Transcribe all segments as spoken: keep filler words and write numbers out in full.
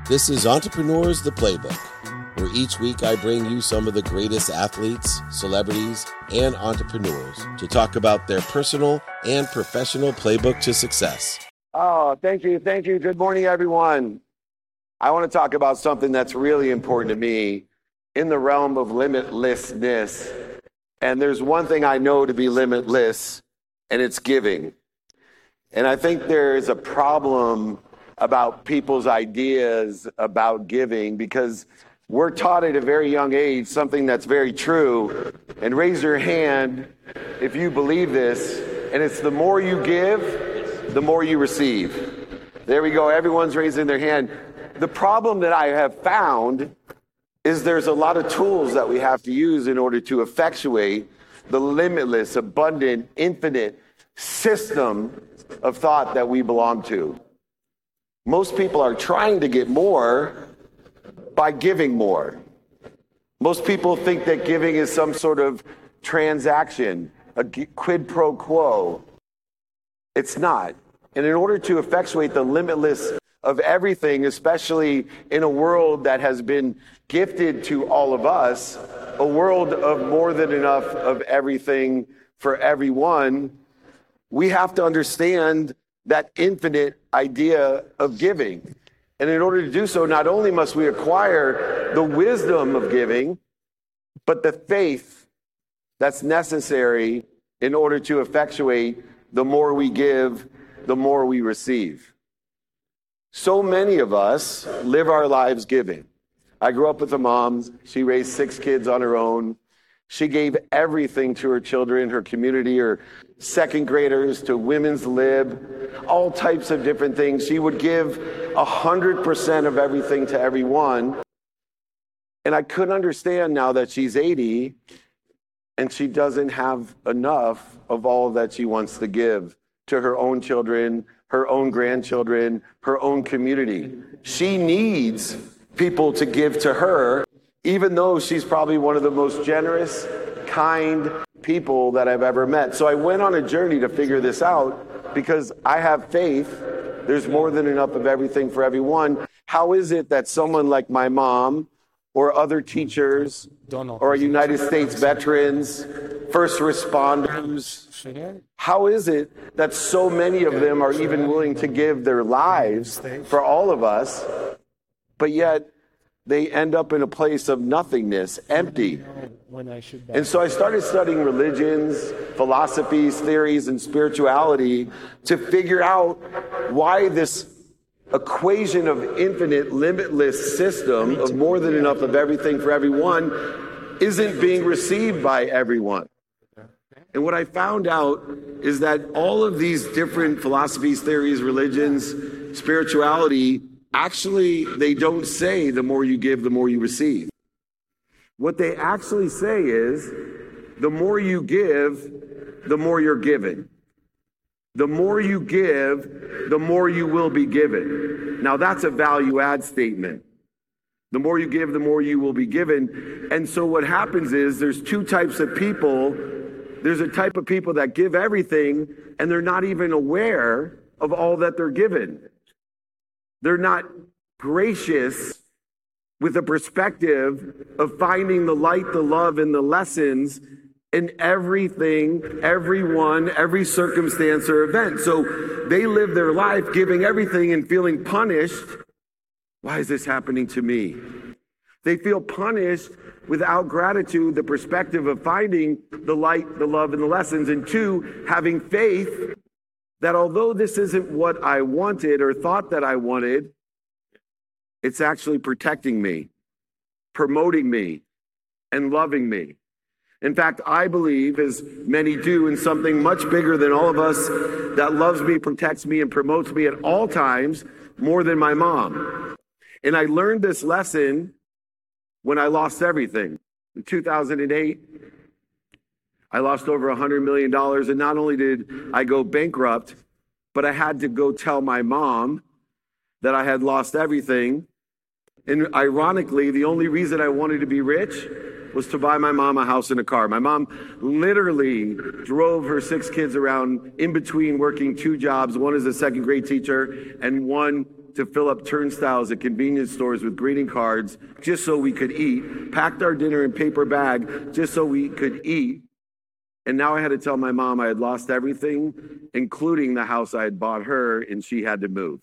This is Entrepreneurs the Playbook, where each week I bring you some of the greatest athletes, celebrities, and entrepreneurs to talk about their personal and professional playbook to success. Oh, thank you. Thank you. Good morning, everyone. I want to talk about something that's really important to me in the realm of limitlessness. And there's one thing I know to be limitless, and it's giving. And I think there is a problem about people's ideas about giving because we're taught at a very young age something that's very true. And raise your hand if you believe this. And it's the more you give, the more you receive. There we go. Everyone's raising their hand. The problem that I have found is there's a lot of tools that we have to use in order to effectuate the limitless, abundant, infinite system of thought that we belong to. Most people are trying to get more by giving more. Most people think that giving is some sort of transaction, a quid pro quo. It's not. And in order to effectuate the limitless of everything, especially in a world that has been gifted to all of us, a world of more than enough of everything for everyone, we have to understand that infinite idea of giving. And in order to do so, not only must we acquire the wisdom of giving, but the faith that's necessary in order to effectuate the more we give, the more we receive. So many of us live our lives giving. I grew up with a mom. She raised six kids on her own. She gave everything to her children, her community, her second graders, to women's lib, all types of different things. She would give one hundred percent of everything to everyone. And I couldn't understand now that she's eighty and she doesn't have enough of all that she wants to give to her own children, her own grandchildren, her own community. She needs people to give to her, even though she's probably one of the most generous, kind people that I've ever met. So I went on a journey to figure this out because I have faith. There's more than enough of everything for everyone. How is it that someone like my mom or other teachers or United States veterans, first responders, how is it that so many of them are even willing to give their lives for all of us, but yet they end up in a place of nothingness, empty? And so I started studying religions, philosophies, theories, and spirituality to figure out why this equation of infinite, limitless system of more than enough of everything for everyone isn't being received by everyone. And what I found out is that all of these different philosophies, theories, religions, spirituality, actually, they don't say the more you give, the more you receive. What they actually say is the more you give, the more you're given. The more you give, the more you will be given. Now, that's a value add statement. The more you give, the more you will be given. And so what happens is there's two types of people. There's a type of people that give everything, and they're not even aware of all that they're given. They're not gracious with a perspective of finding the light, the love, and the lessons in everything, everyone, every circumstance or event. So they live their life giving everything and feeling punished. Why is this happening to me? They feel punished without gratitude, the perspective of finding the light, the love, and the lessons. And two, having faith that although this isn't what I wanted or thought that I wanted, it's actually protecting me, promoting me, and loving me. In fact, I believe, as many do, in something much bigger than all of us that loves me, protects me, and promotes me at all times more than my mom. And I learned this lesson when I lost everything. In two thousand eight, I lost over one hundred million dollars, and not only did I go bankrupt, but I had to go tell my mom that I had lost everything. And ironically, the only reason I wanted to be rich was to buy my mom a house and a car. My mom literally drove her six kids around in between working two jobs, one as a second grade teacher and one to fill up turnstiles at convenience stores with greeting cards just so we could eat, packed our dinner in paper bag just so we could eat. And now I had to tell my mom I had lost everything, including the house I had bought her, and she had to move.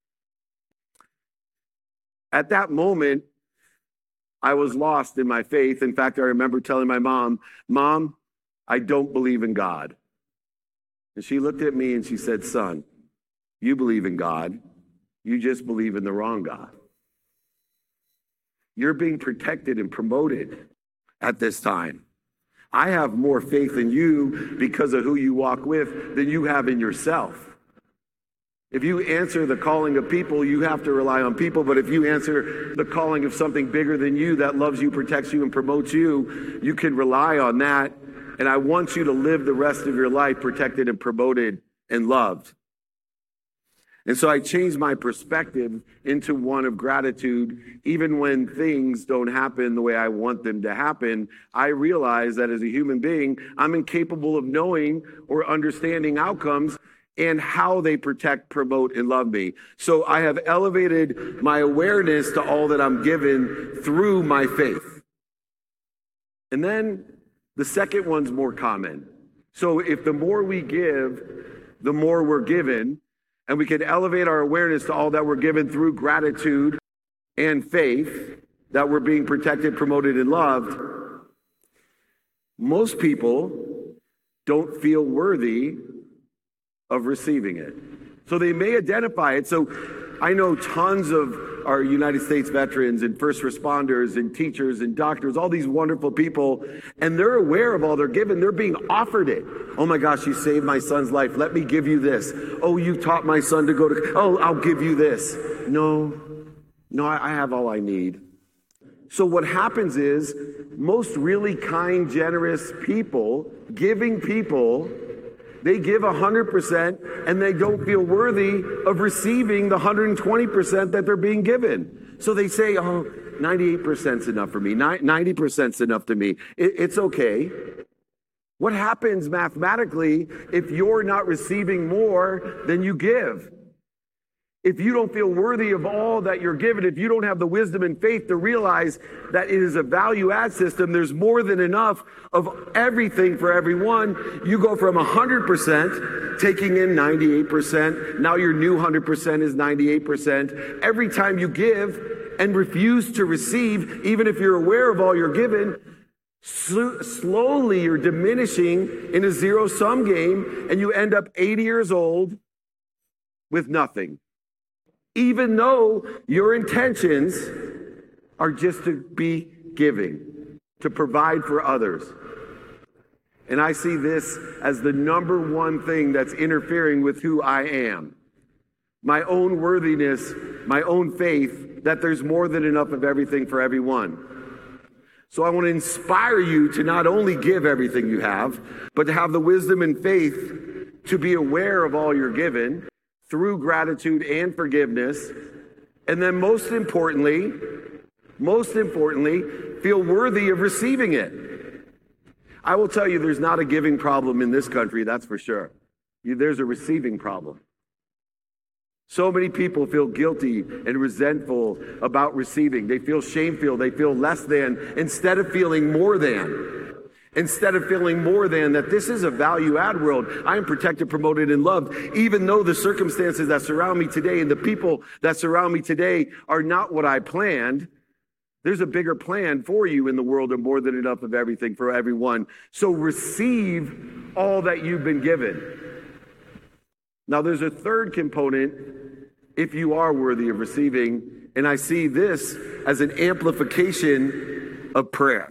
At that moment, I was lost in my faith. In fact, I remember telling my mom, Mom, I don't believe in God. And she looked at me and she said, son, you believe in God. You just believe in the wrong God. You're being protected and promoted at this time. I have more faith in you because of who you walk with than you have in yourself. If you answer the calling of people, you have to rely on people. But if you answer the calling of something bigger than you that loves you, protects you, and promotes you, you can rely on that. And I want you to live the rest of your life protected and promoted and loved. And so I changed my perspective into one of gratitude. Even when things don't happen the way I want them to happen, I realize that as a human being, I'm incapable of knowing or understanding outcomes and how they protect, promote, and love me. So I have elevated my awareness to all that I'm given through my faith. And then the second one's more common. So if the more we give, the more we're given, and we can elevate our awareness to all that we're given through gratitude and faith, that we're being protected, promoted, and loved, most people don't feel worthy of receiving it. So they may identify it. So I know tons of our United States veterans and first responders and teachers and doctors, all these wonderful people, and they're aware of all they're given. They're being offered it. Oh my gosh, you saved my son's life. Let me give you this. Oh, you taught my son to go to, oh, I'll give you this. No, no, I have all I need. So what happens is most really kind, generous people, giving people, they give one hundred percent and they don't feel worthy of receiving the one hundred twenty percent that they're being given. So they say, oh, ninety-eight percent is enough for me. ninety percent is enough to me. It's okay. What happens mathematically if you're not receiving more than you give? If you don't feel worthy of all that you're given, if you don't have the wisdom and faith to realize that it is a value add system, there's more than enough of everything for everyone. You go from one hundred percent taking in ninety-eight percent. Now your new one hundred percent is ninety-eight percent. Every time you give and refuse to receive, even if you're aware of all you're given, sl- slowly you're diminishing in a zero-sum game, and you end up eighty years old with nothing. Even though your intentions are just to be giving, to provide for others. And I see this as the number one thing that's interfering with who I am. My own worthiness, my own faith, that there's more than enough of everything for everyone. So I want to inspire you to not only give everything you have, but to have the wisdom and faith to be aware of all you're given, through gratitude and forgiveness. And then most importantly, most importantly, feel worthy of receiving it. I will tell you, there's not a giving problem in this country, that's for sure. There's a receiving problem. So many people feel guilty and resentful about receiving. They feel shameful, they feel less than, instead of feeling more than. Instead of feeling more than, that this is a value-add world. I am protected, promoted, and loved. Even though the circumstances that surround me today and the people that surround me today are not what I planned, there's a bigger plan for you in the world and more than enough of everything for everyone. So receive all that you've been given. Now there's a third component if you are worthy of receiving, and I see this as an amplification of prayer.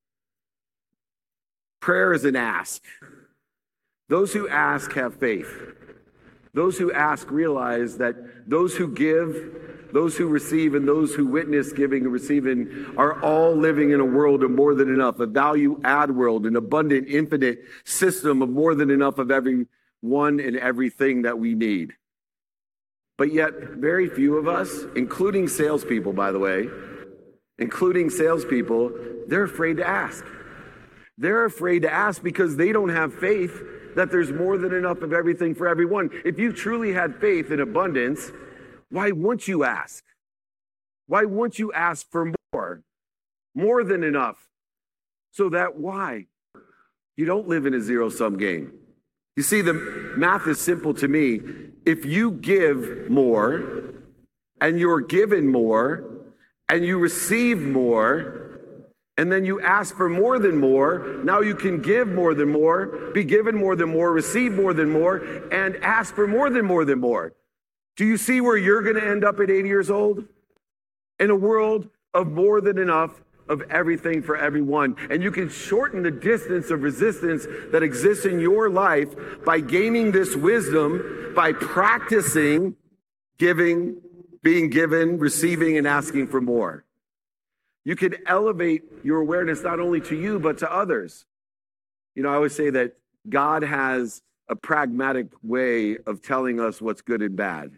Prayer is an ask. Those who ask have faith. Those who ask realize that those who give, those who receive, and those who witness giving and receiving are all living in a world of more than enough, a value-add world, an abundant, infinite system of more than enough of everyone and everything that we need. But yet, very few of us, including salespeople, by the way, including salespeople, they're afraid to ask. They're afraid to ask because they don't have faith that there's more than enough of everything for everyone. If you truly had faith in abundance, Why won't you ask? Why won't you ask for more? More than enough. So that why? You don't live in a zero-sum game. You see, the math is simple to me. If you give more, and you're given more, and you receive more, and then you ask for more than more, now you can give more than more, be given more than more, receive more than more, and ask for more than more than more. Do you see where you're going to end up at eighty years old? In a world of more than enough of everything for everyone. And you can shorten the distance of resistance that exists in your life by gaining this wisdom, by practicing giving, being given, receiving, and asking for more. You can elevate your awareness not only to you, but to others. You know, I always say that God has a pragmatic way of telling us what's good and bad.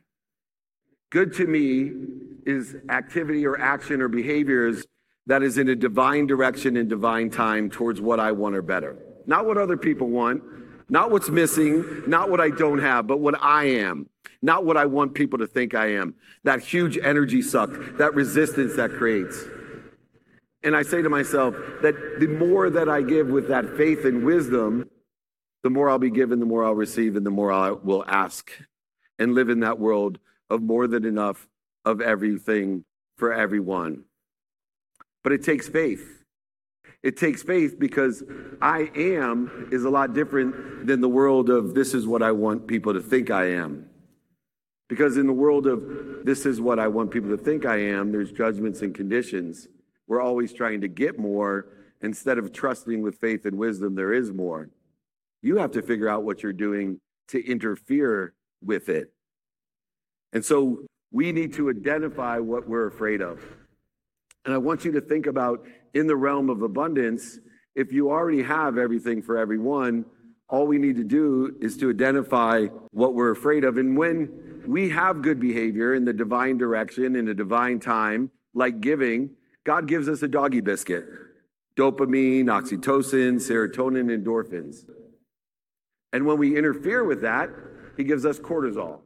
Good to me is activity or action or behaviors that is in a divine direction and divine time towards what I want or better. Not what other people want, not what's missing, not what I don't have, but what I am. Not what I want people to think I am. That huge energy suck, that resistance that creates. And I say to myself that the more that I give with that faith and wisdom, the more I'll be given, the more I'll receive, and the more I will ask and live in that world of more than enough of everything for everyone. But it takes faith. It takes faith because I am is a lot different than the world of this is what I want people to think I am. Because in the world of this is what I want people to think I am, there's judgments and conditions. We're always trying to get more instead of trusting with faith and wisdom there is more. You have to figure out what you're doing to interfere with it. And so we need to identify what we're afraid of. And I want you to think about in the realm of abundance, if you already have everything for everyone, all we need to do is to identify what we're afraid of. And when we have good behavior in the divine direction, in a divine time, like giving, God gives us a doggy biscuit. Dopamine, oxytocin, serotonin, endorphins. And when we interfere with that, he gives us cortisol.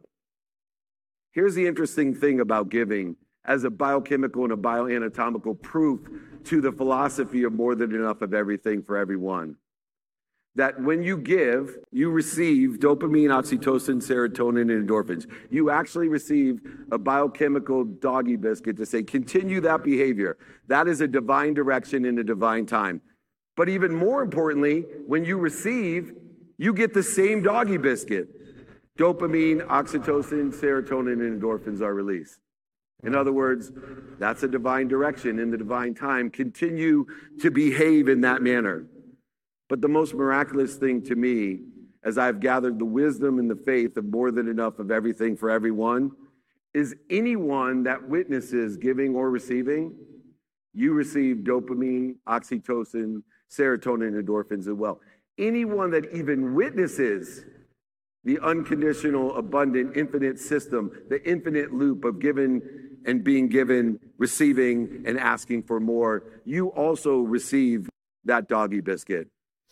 Here's the interesting thing about giving as a biochemical and a bioanatomical proof to the philosophy of more than enough of everything for everyone. That when you give, you receive dopamine, oxytocin, serotonin, and endorphins. You actually receive a biochemical doggy biscuit to say, continue that behavior. That is a divine direction in a divine time. But even more importantly, when you receive, you get the same doggy biscuit. Dopamine, oxytocin, serotonin, and endorphins are released. In other words, that's a divine direction in the divine time. Continue to behave in that manner. But the most miraculous thing to me, as I've gathered the wisdom and the faith of more than enough of everything for everyone, is anyone that witnesses giving or receiving, you receive dopamine, oxytocin, serotonin, and endorphins as well. Anyone that even witnesses the unconditional, abundant, infinite system, the infinite loop of giving and being given, receiving, and asking for more, you also receive that doggy biscuit.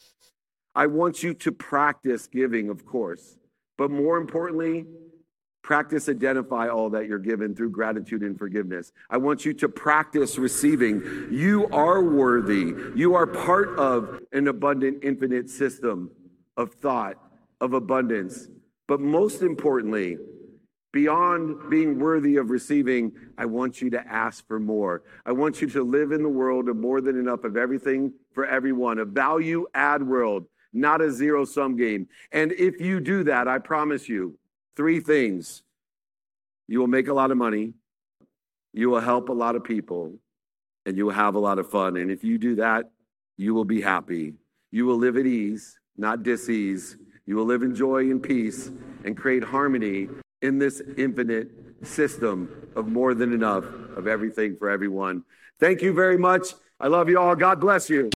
I want you to practice giving, of course, but more importantly, practice identify all that you're given through gratitude and forgiveness. I want you to practice receiving. You are worthy. You are part of an abundant, infinite system of thought, of abundance. But most importantly, beyond being worthy of receiving, I want you to ask for more. I want you to live in the world of more than enough of everything for everyone, a value add world, not a zero-sum game. And if you do that, I promise you, three things. You will make a lot of money, you will help a lot of people, and you will have a lot of fun. And if you do that, you will be happy. You will live at ease, not dis-ease. You will live in joy and peace and create harmony in this infinite system of more than enough of everything for everyone. Thank you very much. I love you all. God bless you.